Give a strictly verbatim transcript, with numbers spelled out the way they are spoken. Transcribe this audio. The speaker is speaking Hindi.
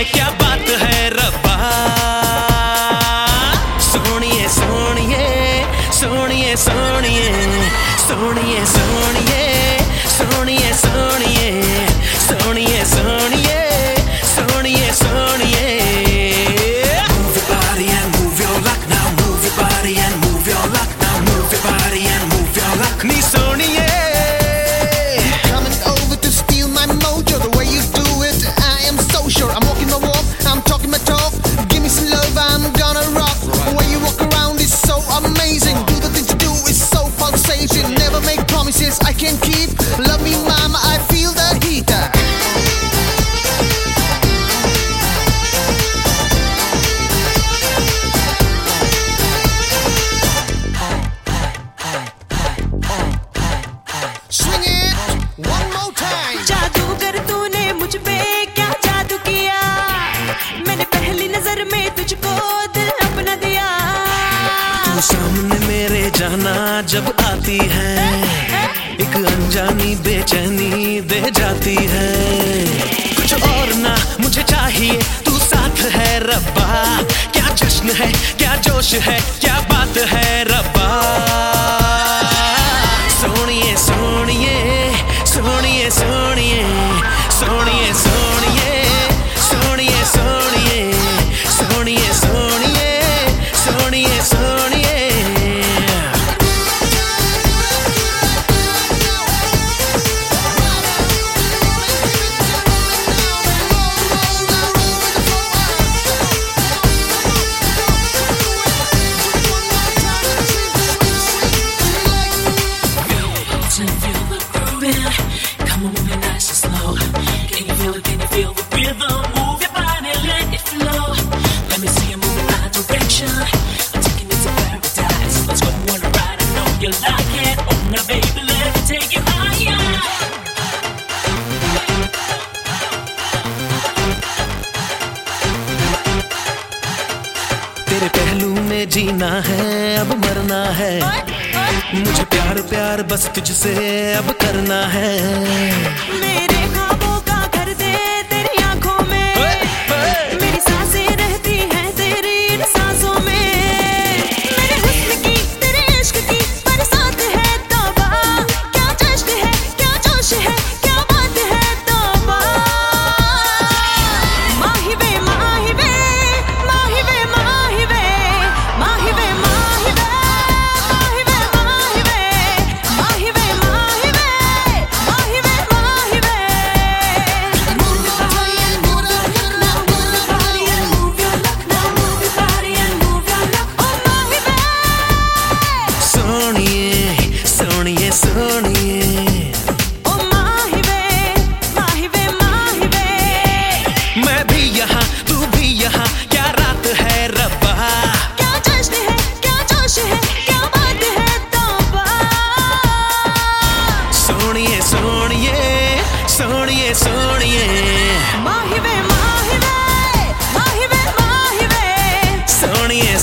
क्या बात है रब्बा। सोनिए सोनिए सोनिए सोनिए सोनिए सोनिए सोनिए सोनिए सोनिए सोनिए सोनिए सोनिए। Move your body and move your luck now. Move your body and move your luck now. Move your body and move your luck. Knee सोनिए coming over to steal my mojo. The way you do it, I am so sure. I'm walking my walk, I'm talking my talk. Give me some love, I'm gonna rock. The way you walk around is so amazing. Do the things you do is so pulsating. Never make promises I can't keep. Love me, mama, I feel the heat. Swing it one more time. जादूगर तूने मुझ पे क्या जादू किया, मैंने पहली नजर में तुझको दिल अपना दिया। तू सामने मेरे जाना जब आती है, एक अनजानी बेचैनी दे जाती है। कुछ और ना मुझे चाहिए, तू साथ है रब्बा। क्या जश्न है, क्या जोश है, क्या बात है रब्बा। सोनिए सोनिए सोनिए सोनिए सोनिए सोनिए सोनिए सोनिए सोनिए सोनिए सोनिए सोनिए। Come on, move it nice and slow. Can you feel it? Can you feel the rhythm? Move your body, let it flow. Let me see you move in my direction. I'm taking it to paradise. Let's go on a ride. I know you like it. Oh, now baby, let me take you higher. तेरे पहलू में जीना है, अब मरना है। मुझे प्यार प्यार बस तुझसे अब करना है। मेरे ख्वाबों का घर दे तेरी आंखों में, मेरी सांसें रहती हैं तेरी इन सांसों में। मेरे हुस्न की तेरे इश्क की बरसात है तौबा। क्या जश्न है, क्या जोश है, क्या बात है तौबा। माही वे माही वे माही वे माही वे माही वे माही वे माही वे माही वे माही वे माही वे माही वे माही वे। Move your body and move your luck now. Move your body and move your luck now. Move your body and move your luck. Oh माही वे। सोनिए सोनिए सोनिए ओ माही वे माही वे माही वे। मैं भी यहाँ तू भी यहाँ, क्या रात है रब्बा। क्या जश्न है, क्या जोश है, क्या बात है तौबा। सोनिए सोनिए सोनिए सोनिए माही वे माही वे माही वे माही वे सोनिए